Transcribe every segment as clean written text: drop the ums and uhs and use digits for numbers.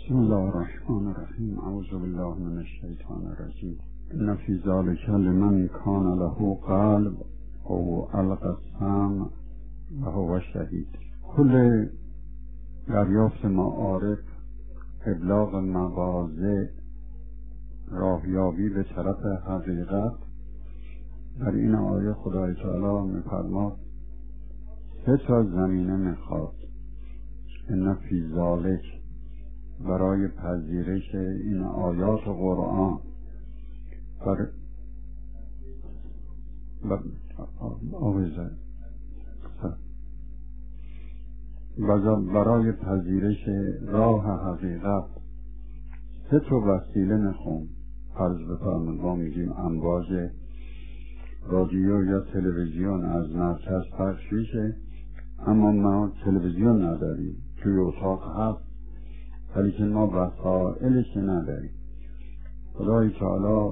بسم الله الرحمن الرحیم. اعوذ بالله من الشیطان الرجیم. ان فی ذلک لمن کان له قلب او القى السمع و هو شهید. کل دریافت معارف، ابلاغ مواضع، راهیابی به طرف حقیقت، در این آیه خدای تعالی می‌فرماد 3 زمینه میخواد. ان فی ذلک، برای پذیرش این آیات قرآن، برای پذیرش راه حقیقت 3 وسیله میخوام. فرض بفرمایید ما میگیم امواج رادیو یا تلویزیون از مرکز پخش میشه، اما ما تلویزیون نداریم، توی اتاق هست ولی که ما وسائلش نداریم. خدای تعالی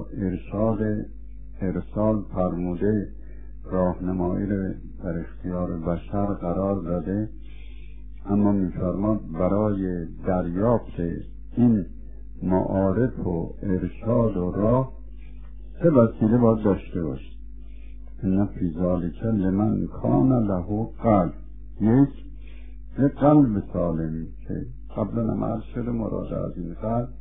ارسال فرموده، راهنمایی رو در اختیار بشر قرار داده، اما می‌فرماد برای دریافت این معارف و ارشاد و راه 3 وسیله باید داشته باشید. ان فی ذلک لمن کان له قلب. یک قلب سالمی، که قبلا هم عرض شده مراد از این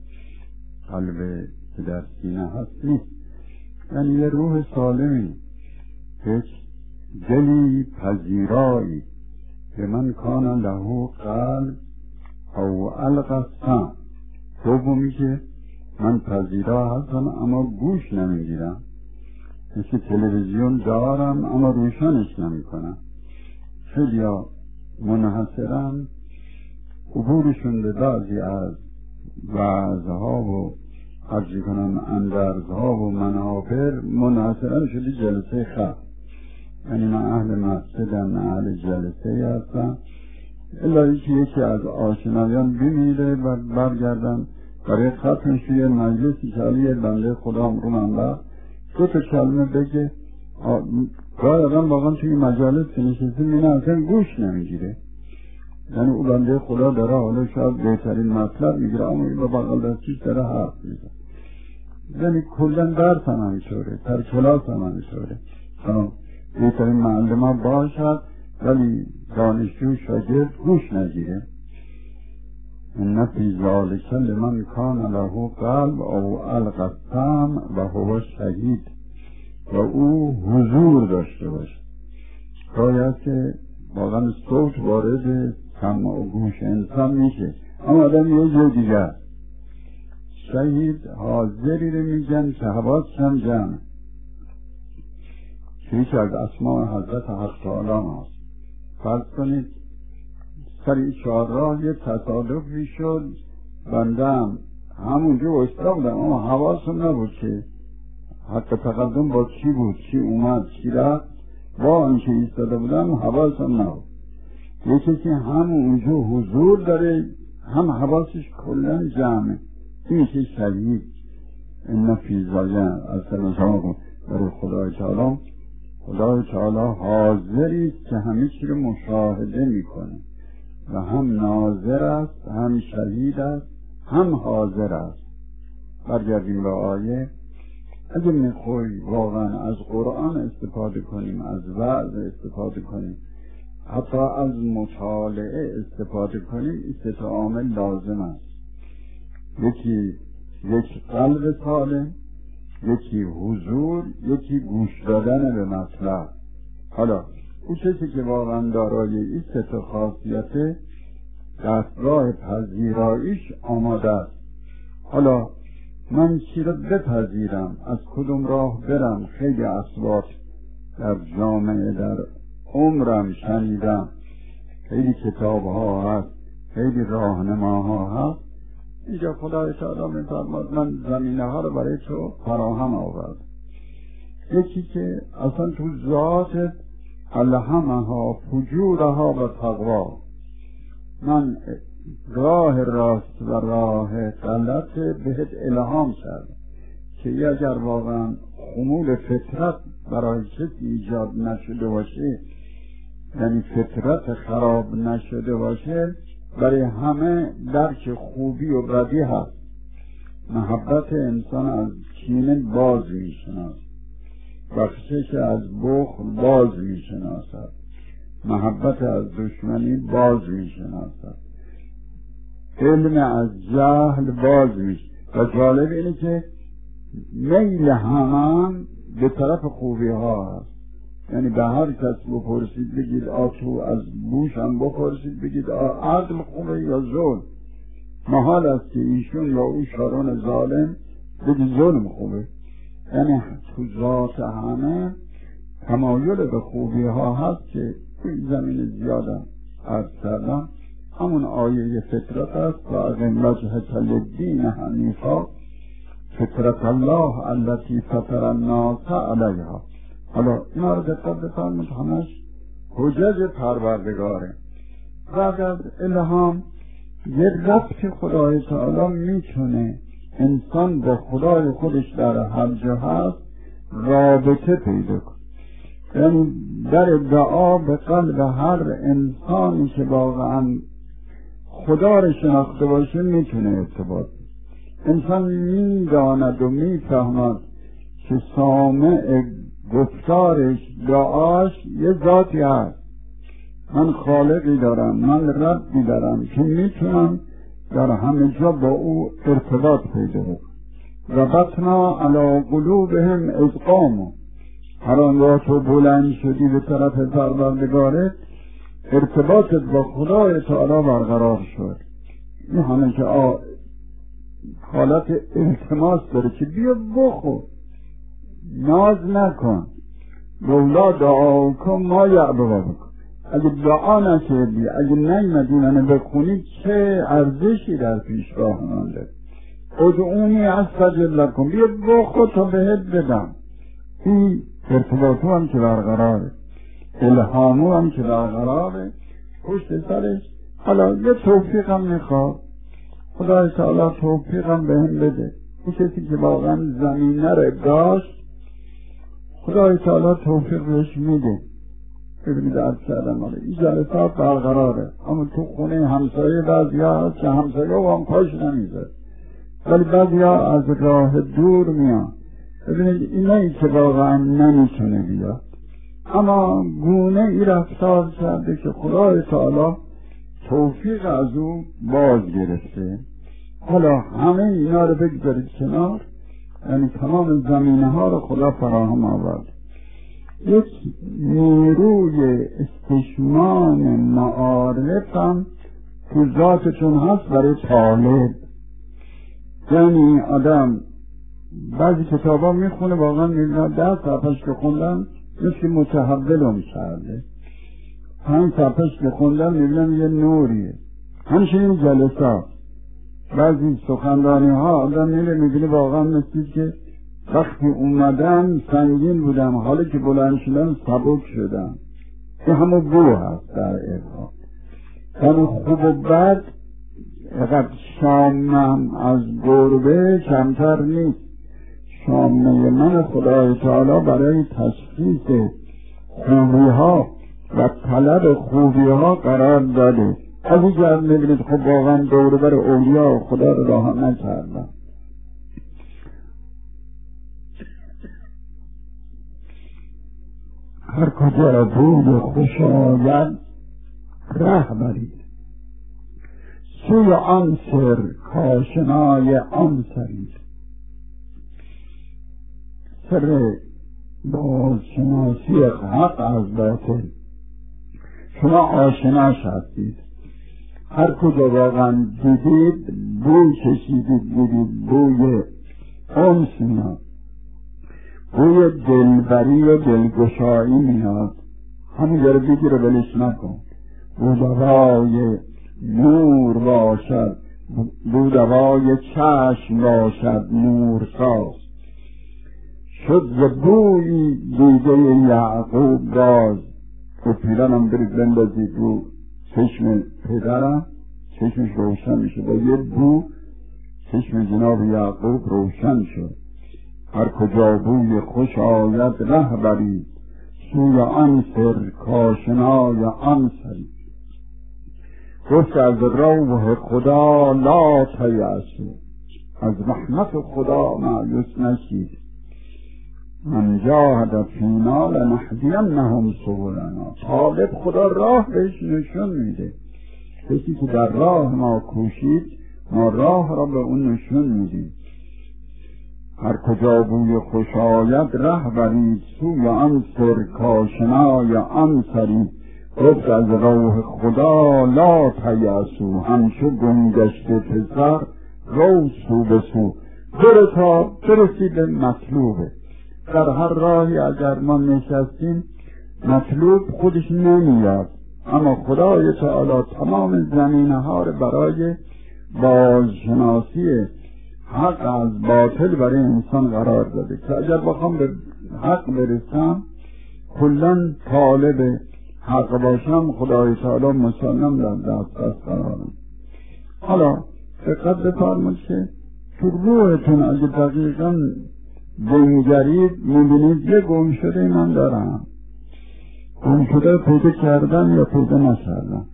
قلب که در سینه هست نیست، یعنی یه روح سالمی، یک دلی پذیرایی. لمن کان له قلب او القى السمع. دومی که من پذیرا هستم اما گوش نمیگیرم، مثل تلویزیون دارم اما روشنش نمی کنم. خیلی ها منحصرن، عبورشون به بعضی از وعظها و عرضی کنم اندرزها و منابر منحصرن شده جلسه خط. یعنی من اهل مسجدم، من اهل جلسه هستم، الهی که یکی از آشنایان بمیره و برگردن برای ختمش یه مجلسی که علیه بنده خدا رو منبر 2 کلمه بگه. گاهی آدم واقعا توی مجالس که نشسته می‌بینه اصلا گوش نمیگیره، یعنی او بنده خدا داره حالا شاید بهترین مطلب میگیره اما این با بغل دستیش داره حرف میزنه. یعنی کلن درس هم همینطوره، در کلاس هم همینطوره، بهترین معلم ها باشد ولی دانشجو شاگرد گوش نگیره. ان فی ذلک لمن کان له قلب او القى السمع و هو شهید. و او حضور داشته باشه. باید که واقعا صوت وارد سمع و گوش انسان میشه، اما آدم یه جای دیگر. شهید حاضری رو میگن که حواسش هم جمع، که یکی از اسماء حضرت حق تعالی هست. فرض کنید سر چهارراه یه تصادفی شد، بنده هم همونجا واسطه بودم اما حواسم نبود که حتی تقدم با چی بود، چی اومد، چی رفت، با اینکه ایستاده بودم حواسم نبود. یکی که هم اونجا حضور داره هم حواسش کلن جمعه، این میشه شهید. ان فی ذلک اصلا شما برای خدای تعالی حاضری که همه چی رو مشاهده میکنه و هم ناظر است، هم شهید است، هم حاضر است. برگردیم به آیه. اگه میخوای واقعا از قرآن استفاده کنیم، از وعظ استفاده کنیم، حتی از مطالعه استفاده کنیم، این 3 عامل لازم است. یک قلب سالم، یکی حضور، یکی گوش دادن به مطلب. حالا اون کسی که واقعا دارای این 3 خاصیت، دستگاه پذیراییش آماده است. حالا من چی رو بپذیرم، از کدوم راه برم؟ خیلی اسباب در جامعه در عمرم شنیدم، خیلی کتاب ها هست، خیلی راهنماها هست. اینجا خدای تعالی می‌فرماد من زمینه ها رو برای تو فراهم آورد. یکی که اصلا تو ذاتت الهمها فجورها و تقوا، من راه راست و راه غلط بهت الهام کرد که اگر واقعا خمول فطرت برای کسی ایجاد نشده باشه، یعنی فطرت خراب نشده باشه، برای همه درک خوبی و بدی هست. محبت انسان از کینه باز میشناسد، بخشش از بخل باز میشناسد، محبت از دشمنی باز میشناسد، علم از جهل باز میشناسد. و جالب اینه که میل همان به طرف خوبی ها هست. یعنی به هر کس بپرسید بگید تو از بوش هم بپرسید بگید عدل خوبه یا ظلم. محال است که ایشون یا او شارون ظالم بگید ظلم خوبه. یعنی تو ذات همه تمایل به خوبی ها هست که توی زمین زیادم عرض کردم. همون آیه فطرت است و اقم وجهک للدین حنیفا فطرت الله التي فطر الناس علیها. حالا اینا رو دقت بفرمایید، همش حجج پروردگاره. بعد از الهام یه ربط خدای تعالی میتونه انسان با خدای خودش در هر جا هست رابطه پیدا کنه. یعنی در دعا به قلب هر انسانی که واقعا خدا رو شناخته باشه میتونه ارتباط. انسان میداند و میفهمد که سامع گفتارش دعاش یه ذاتی هست. من خالقی دارم، من ربی دارم که میتونم در همه جا با او ارتباط پیدا کنم. ربطنا علی قلوبهم اذ قاموا. هر آنگاه تو بلند شدی به طرف پروردگارت ارتباطت با خدای تعالی برقرار شد. این همه که حالت التماس داره که بیا بخور، ناز نکن، رولا دعا کن ما یعبوا بکن. اگه دعا نکردی، اگه نیمدی منو بخونی، چه ارزشی در پیشگاه من داری؟ ادعونی استجب لکم، بیا بخور تا بهت بدم. این ارتباطو هم که برقراره، الهامو هم که برقراره، پشت سرش حالا یه توفیق هم میخواد. خدای تعالی توفیق هم به هم بده. اون کسی که واقعا زمینه رو داشت خدای تعالی توفیق بهش میده. ببینید عرض کردم این جلسات برقراره، اما تو خونه همسایه بعضی ها هست که همسایه و هم پاش نمیذاره، ولی بعضی ها از راه دور میان. ببینید اینایی که واقعا نمیتونه بیاد، اما گونه ای رفتار کرده که خدای تعالی توفیق از او باز گرفته. حالا همه اینا رو بگذارید کنار، یعنی تمام زمینه ها رو خدا فراهم آورد. یک نیروی استشمان معارف هم تو ذاتشون هست برای طالب. یعنی آدم بعضی کتاب ها میخونه واقعا میبینه 10 صفحه‌اش که خوندن مثل متحولم کرده، 5 صفحه‌اش که خوندن میبینم یه نوریه. همچنین جلسات بعضی سخنرانی ها آدم میبینه واقعا مثل که وقتی اومدم سنگین بودم، حالا که بلند شدم سبک شدم. این همه بو هست در الهام. همه خوب و بد اگر شامم از گربه کمتر نیست. شامه من خدای تعالی برای تشخیص خوبی ها و طلب خوبی ها قرار داده. از این جهت میبینید خب واقعا دور بر اولیاء خدا رو راه نکردم. هر کجا بوی خوش آید ره برید، سوی آن سر کاشنای آن سرید. سر بازشناسی حق از باطل شما آشناش هستید. هر کجا واقعا دیدید، بوی کشیدید، دیدید بوی انس میاد، بوی دلبری و دلگشایی میاد، همین رو بگیره ولش نکن. بودوای نور باشد، بودوای چشم باشد نور ساز. شد ز بوی دیده یعقوب باز. و پیرانم برید بندازید رو چشم پدرم، چشمش روشن میشه. با یه بو چشم جناب یعقوب روشن شد. هر کجا بوی خوش آید ره برید، سوی آن سر کاشنای آن سرید. گفت از روح خدا لا تیأسوا، از رحمت خدا مایوس نشید. من جاهد فینا لنهدینهم سبلنا، طالب خدا راه بهش نشون میده. کسی که در راه ما کوشید ما راه را به اون نشون میدیم. هر کجا بوی خوش آید ره برید، سوی آن سرکاشنای آن سرید. گفت از روح خدا لا تیأسوا، همچو گم گشته پسر رو سو به سو. برو تا برسی به مطلوبه. در هر راهی اگر ما نشستیم مطلوب خودش نمیاد، اما خدای تعالی تمام زمینه ها رو برای بازشناسی حق از باطل برای انسان قرار داده که اگر بخوام به حق برسم کلن طالب حق باشم خدای تعالی مسلم در دست قرارم. حالا دقت بفرمایید که تو روحتون اگه دقیقا بنگرید میبینید یه گم شده من دارم. گم شده پیدا کردم یا پیدا نکردم.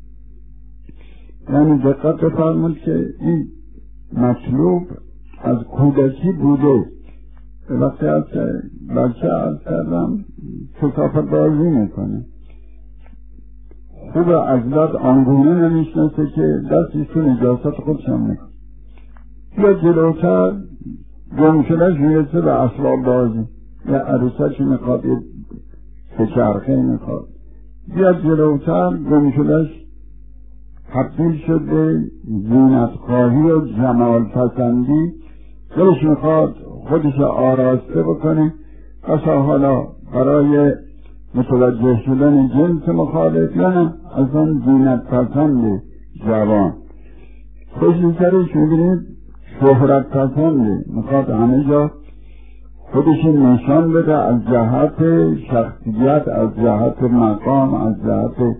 یعنی دقت بفرمایید که این مطلوب از کودکی بوده. وقتی از بچه کردم کسافت بازی میکنه، خوب ازلت آنگونه نمیشنسه که دستیشون اجازت خودشم میکنه. یا جلوتر گم شدهش میرسه به اسباب بازی، یا عروسش میخواد به چرخه میخواد. یا جلوتر گم شدهش تبدیل شد به زینتخواهی و جمال پسندی، دلش میخواد خودش آراسته بکنه. اصلا حالا برای متوجه شدن جنس مخالف یا نه اصلا زینت پسند جوان خوشی سرش میبینید شهرت پسنده، میخواد همه جا خودش نشان بده از جهت شخصیت، از جهت مقام، از جهت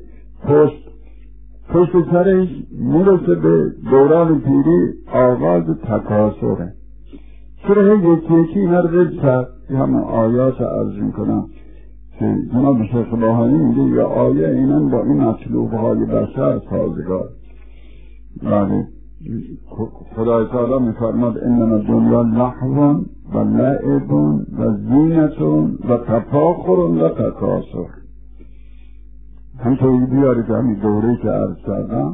پشت سرش میرسه به دوران پیری آغاز تکاثره. چرا یکی اینا رو رد کرد؟ همه آیات عرض میکنم که جناب شیخ باهایی میگه یا آیه اینن با این مطلوب های بشر سازگار. بله خدای تعالی میفرماد انما دنیا لهو و لعب و زینت و تفاخر و تکاثر. همطوری بیاری که همین دوره که عرض کردم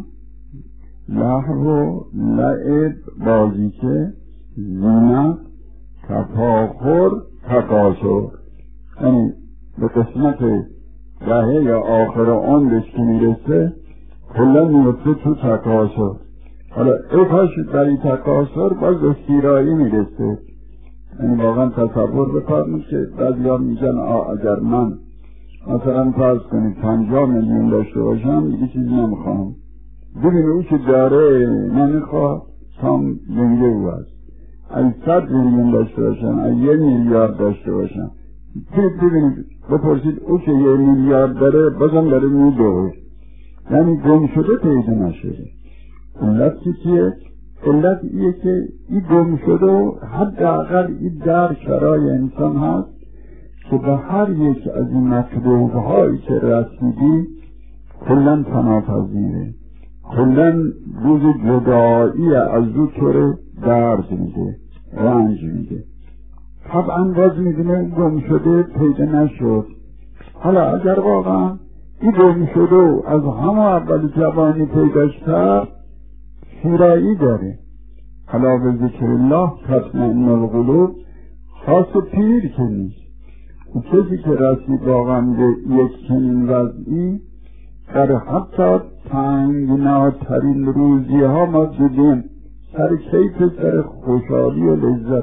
لهو، لعب بازیچه، زینت، تفاخر، تکاثر. یعنی به قسمت دهه یا آخر عمرش که میرسه کلا میفته تو تکاثر. حالا کاش در این تکاثر باز به سیرایی میرسه. یعنی واقعا تصور بفرمایید که بعضیا میگن اگر من مثلا فرض کنید 50 میلیون داشته باشم دیگه چیزی نمیخوام. ببینید او که داره نمیخواد تام لنگه او هست. اگه 100 میلیون داشته باشم، اگه 1 میلیارد داشته باشم، ببینید بپرسید او که 1 میلیارد داره بازم داره میدوه. یعنی گم شده پیدا نشده. علت چیه؟ علت ایه که این گم شده و حداقل این در شرای انسان هست که به هر یک از این مطلوب هایی که رسیدی کلن تناپذیره، کلن روز جدایی از او طور درد میده، رنج میده. طبعا باز میدونه گم شده پیدا نشد. حالا اگر واقعا این گم شده از همه اول جوانی پیداش کرد سیرایی داره. حالا به ذکر الله تطمئن القلوب، خاص پیر که نیست. و کسی که رسید واقعا به یک چنین وضعی در حتی تنگناترین روزی ها ما دیدیم سر کیف، سر خوشحالی و لذت.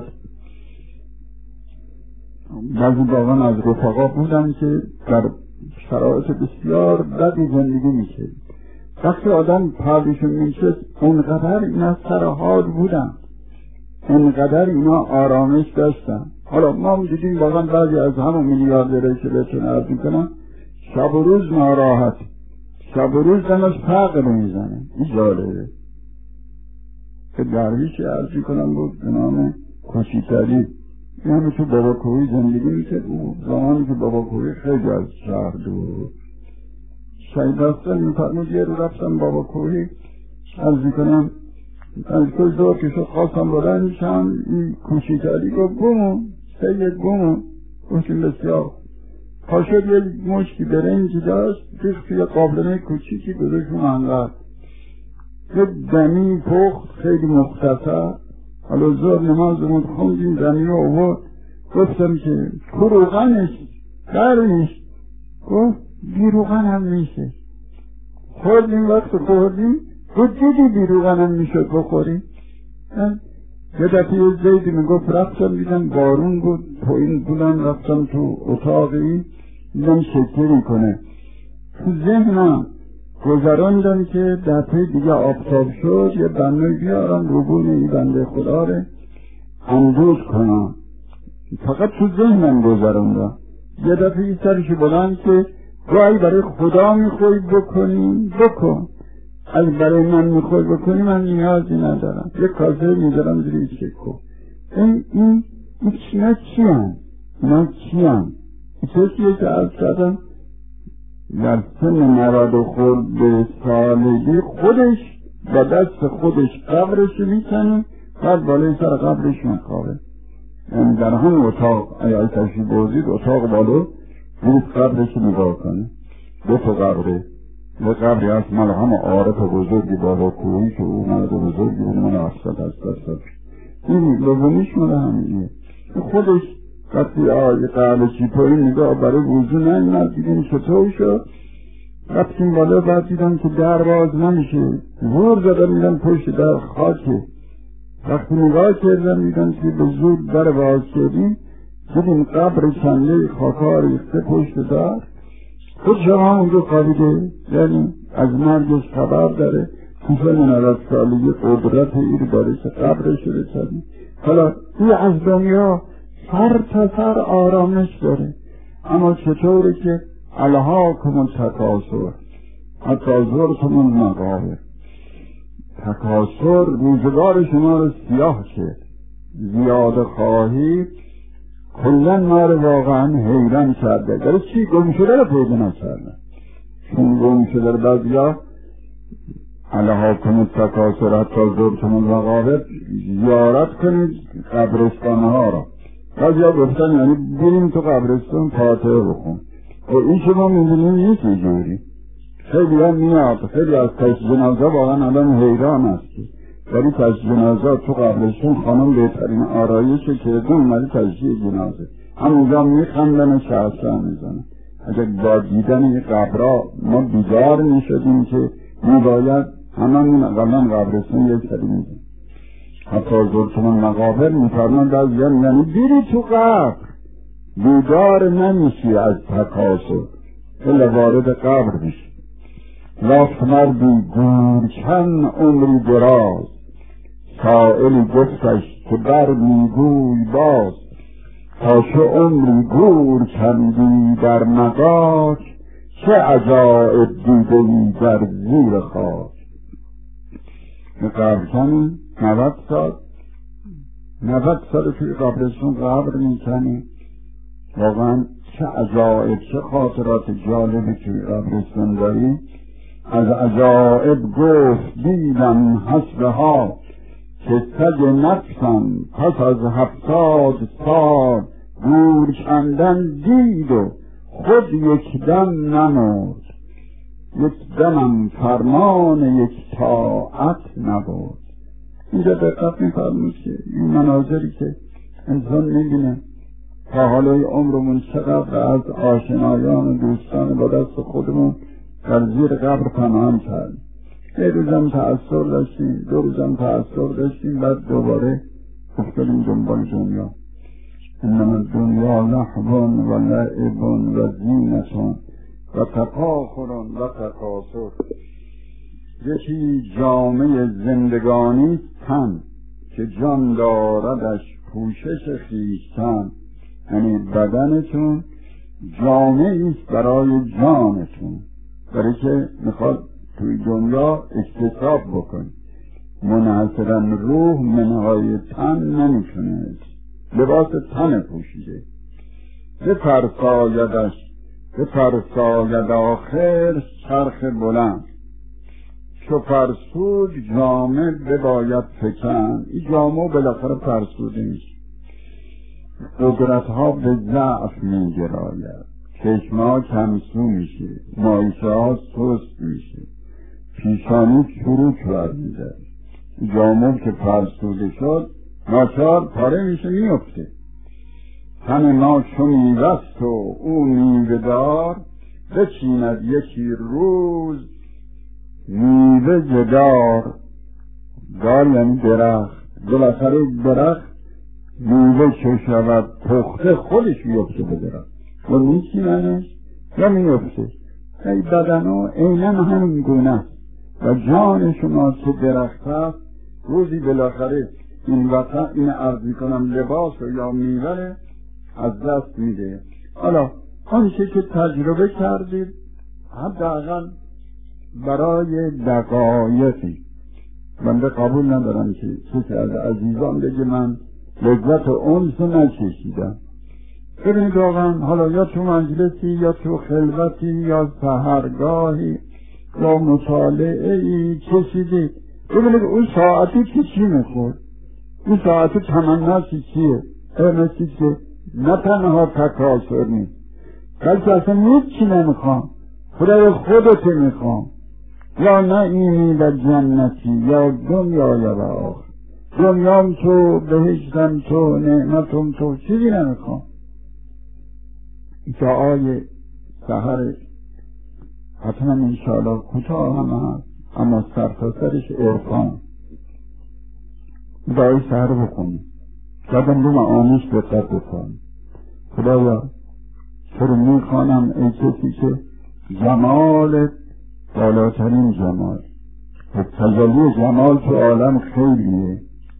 بعضی واقعا از رفقا بودن که در شرایط بسیار بدی زندگی میشه. وقتی آدم پردشون میشه اونقدر اینا سر حال بودن، اونقدر اینا آرامش داشتن. حالا ما دیدیم واقعا بعضی از همون میلیاردرهایی که بهتون عرض میکنم شب و روز ناراحت، شب و روز دمش فقر میزنه. این جالبه که درویشی عرض میکنم بود به نام کشیتری، یعنی تو بابا کوهی زندگی میکرد. او زمانی که بابا کوهی خیلی از شهر دور، شهید رفتن میفرمود یه رو رفتم بابا کوهی عرض میکنم از کوه دور که شد خواستم بلند میشم این کوچیکلی گفت گمون سید گمون گفتیم بسیار پا شد یه مشکی برنجی داشت ریخت یه قابلمه کوچیکی گذاشت انقدر یه دمی پخت خیلی مختصر. حالا زور نمازمون خوندیم دمی رو آورد گفتم که تو روغنش درمیش گفت بی روغن هم میشه. خوردیم وقت خوردیم گفت دیدی بی روغن هم میشد بخوریم. یه دفعه زیدی میگفت رفتم دیدم بارون بود پایین بودم رفتم تو اتاقی دیدم شکری کنه تو ذهنم گذراندم که دفعه دیگه آفتاب شد یه بنای بیارم روبون این بنده خدا رو اندوز کنم. فقط تو ذهنم گذراندم. یه دفعه سرشو بلند که گاهی برای خدا میخوای بکنی بکن، از برای من میخوای بکنی من نیازی ندارم. یه کاسه میذارم زیر شکو. این اینا چی هم؟ کسیه که از کردم در سن 90 خورده سالگی خودش با دست خودش قبرش میکنه بعد بالای سر قبرش میخوابه. یعنی در هم اتاق اگر تشریف بردید اتاق بالا روز قبرش نگاه کنه. 2 تا قبره، یه قبری هست مال همه عارف بزرگی بابا کوهی که او مرد بزرگی بود من افسد هست این لبونیش مال همینیه. خودش وقتی آقای قبرشی پایین نگاه برای وضو نمیمد دیگه چطور شد رفتیم بالا بعد دیدم که در باز نمیشه زور زدم میدم پشت در خاکه. وقتی نگاه کردم میدم که به زور در باز کردیم دیدیم قبر چنده خاکا ریخته پشت در خود شما اونجا خوابیده. یعنی از مرگش خبر داره تو سن 90 سالگی قدرت ایر داره که قبرش رسید. حالا این از دنیا سر تا سر آرامش داره. اما چطوره که الهاکم التکاثر حتی زرتم المقابر. تکاثر روزگار شما رو سیاه کرد. زیاده خواهی کلن ما رو واقعا حیران کرده. داره چی گم شده رو پیدا نکردن. چون گم شده رو بعضیا الهاکم التکاثر حتی زرتم المقابر زیارت کنید قبرستانه ها را. بعضیا گفتن یعنی بریم تو قبرستان فاتحه بخون. و این شما میدونیم نیست اینجوری. خیلی هم میاد خیلی از تشییع جنازه واقعا آدم حیران است. ولی تشییع جنازه تو قبرستان خانم بهترین آرایشه که اومده تشییع جنازه همونجا میخندن و شهسته میزنن. اگر با دیدن این قبرها ما بیدار میشدیم که میباید هممون قبلا قبرستان یک سری میزن. حتی زرتم المقابر میفرمند از یعنی بیری تو قبر بیدار نمیشی از تکاثر الا وارد قبر میشی. رفت مردی گورکن عمری دراز سائلی گفتش که بر میگوی باز تا چه عمری گور کندی در مغاک چه عجایب دیدی در زیر خاک. قبر کنی 90 سال توی قبرستون قبر میکنی. واقعا چه عجایب چه خاطرات جالبی توی قبرستون داری. از عجایب گفت دیدم حسبها که سگ نفسم پس از 70 سال گور کندن دید و خود یک دم نمرد. یک دمم فرمان یک طاعت نبود. اینجا دقت می‌فرمایید که این مناظری که انسان می‌بینه تا حالای عمرمون چقدر از آشنایان و دوستان با دست خودمون در زیر قبر پنهان کردیم. یه روزم تأثیر داشتیم 2 روزم تأثیر داشتیم بعد دوباره افتادیم دنبال دنیا. انما الدنیا لهو و لعب و زینة و تفاخر و تکاثر. یکی جامعه زندگانی تن که جان داردش پوشش خویشتن. یعنی بدنتون جامعه است برای جانتون، برای که میخواد توی دنیا اکتساب بکن. منحصرا روح منهای تن نمیتونه، لباس تن پوشیده. بفرسایدش به فرساید آخر چرخ بلند، چو فرسود جامه بباید فکن. این جامه بالاخره فرسوده میشه، قدرت ها به ضعف میگراید، چشمه ها کمسو میشه، مایشه ها سست میشه، پیشانی چروک برمیده. جامه که فرسوده شد ناچار پاره میشه، میفته. تن ما چو میوست و او میوه دار، بچیند یکی روز میوه جدار. دار یعنی درخت، بالاخره درخت میوه چه شود پخته خودش میفته به درخت و میچیننش یا میفته. ای بدن ها عیناً همین گونه است و جان شما که درخت هست روزی بالاخره این وطن این عرض میکنم لباس و یا میوه از دست میده. حالا آنچه که تجربه کردید حداقل برای دقایقی، من به قبول ندارم که کسی از عزیزان بگه من لذت انس رو نچشیدم. ببینید واقعا حالا یا تو مجلسی یا تو خلوتی یا سحرگاهی یا مطالعه‌ای چشیدید، ببینید اون ساعتی که چی میخورد، اون ساعتی تمناسی چیه؟ ارمسی که نه تنها تکاسر نیست بلکه اصلا هیچی نمیخوام، خدای خودت میخوام، یا نعیمی و جنتی یا دنیای و آخر، دنیام تو، بهشتم تو، نعمتم تو، چیزی نمیخوام. دعای سحر حتما انشاءالله کوتاه هم هست اما سرتاسرش عرفان. دعای سحر بکنی بعدم رو معانیش دقت بکنی. خدایا تو رو میخوانم ای کسی که جمالت بالاترین جمال، تجلی جمال تو عالم خیلیه،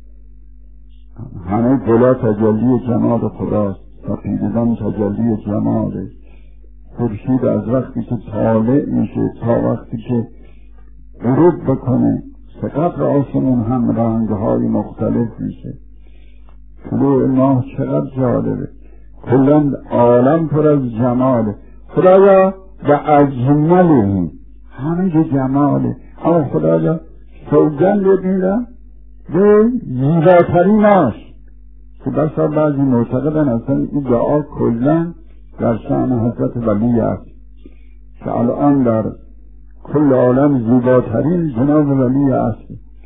همه گلا تجلی جمال خداست، سپیدگان تجلی جماله. خورشید از وقتی که طالع میشه تا وقتی که غروب بکنه چقدر آسمون هم رنگهای مختلف میشه. طلوع ماه چقدر جالبه، کلن عالم پر از جماله. خدایا به اجمله همه جماله، اما خدایا سوگند میدم به زیباتریناش که بسا بعضی معتقدن اصلا این دعا کلن در شأن حضرت ولی است که الان در کل عالم زیباترین جناب ولی است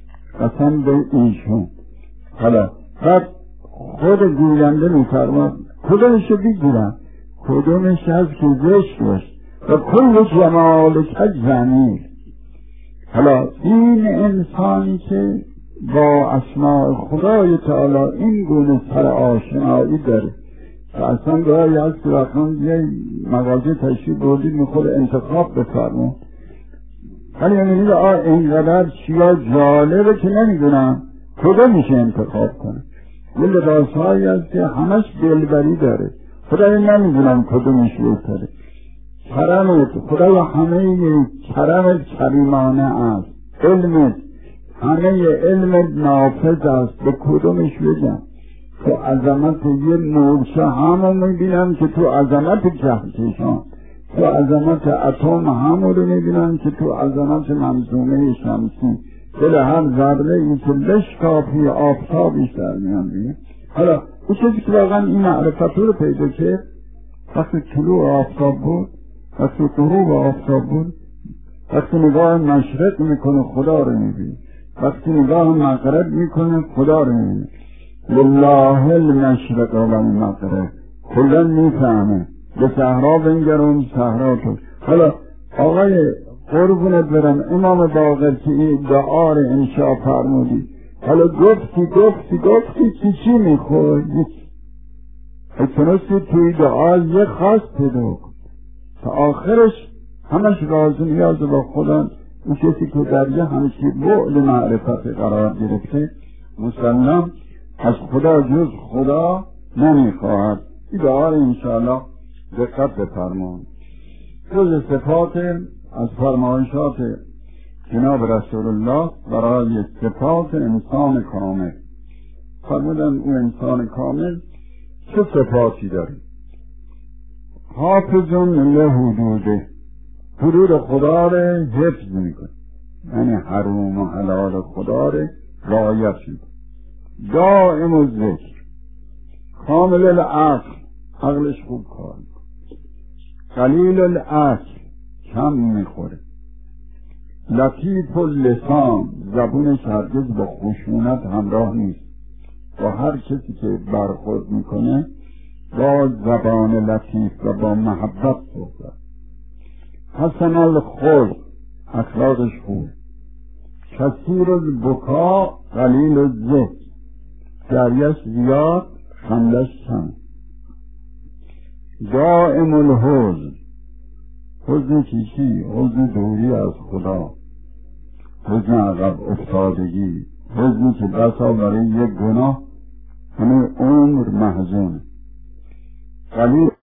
قسم به ایشون. حالا بعد خود گوینده میفرماد کدومشو بگیرم، کدومش از که زشت باش و کل جمال کجزنی. حالا این انسانی که با اسماء خدای تعالی این گونه سر آشنایی داره و اصلا گاهی هست که وقتا یه مغازه تشریف بردید میخواد انتخاب بفرمون، ولی میبینید اینقدر چیا جالبه که نمیدونم کدوم میشه انتخاب کنه. یه لباس هایی هست که همش دلبری داره، خدای نمیدونم کدومش بهتره. کرمت خدای همه کرمت کریمانه است، علمت همه علم نافذ است، به کدومش بگم؟ تو عظمت یه مورچه همون میبینم که تو عظمت کهکشان، تو عظمت اتم همون رو میبینم که تو عظمت منظومه شمسی، دل هر ذره این که بشکافی آفتابیش در میان بینه. حالا او چیزی که واقعا این معرفت رو پیدا کرد وقتی طلوع آفتاب بود، وقتی غروب آفتاب بود، وقتی نگاه مشرق میکنه خدا رو میبینه، وقتی نگاه مغرب میکنه خدا رو میبینه. لله المشرق و المغرب، کلا میفهمه. به صحرا بنگرم صحرا تو. حالا آقای قربونت برم امام باقر که این دعا رو انشاء فرمودی، حالا گفتی چی میخوری؟ اتنستی توی دعا یه خاص پیدا کن تا آخرش همش راز نیاز با خدا. اون کسی که در یه همچی بعد معرفت قرار گرفته مسلم از خدا جز خدا نمیخواهد. این دعا رو انشاءالله دقت بفرمون. جز صفات از فرمایشات جناب رسول الله برای صفات انسان کامل فرمودن. اون انسان کامل چه صفاتی داره؟ حافظون لحدوده، حدود خدا رو حفظ میکنه، یعنی حرام و حلال خدا رو رعایت میکنه. دائم الذکر، کامل العقل، عقلش خوب کار میکنه. قلیل الاکل، کم میخوره. لطیف اللسان، زبونش هرگز با خشونت همراه نیست. با هر کسی که برخورد میکنه با زبان لطیف و با محبت صحبت. حسن الخلق، اخلاقش خوب. کثیر البکا قلیل الضحک، گریه‌اش زیاد خنده‌اش کم. دائم الحزن، حزن چیچی، حزن دوری از خدا، حزن عقب افتادگی، حزنی که بسا برای یک گناه همه عمر محزونه. قلیل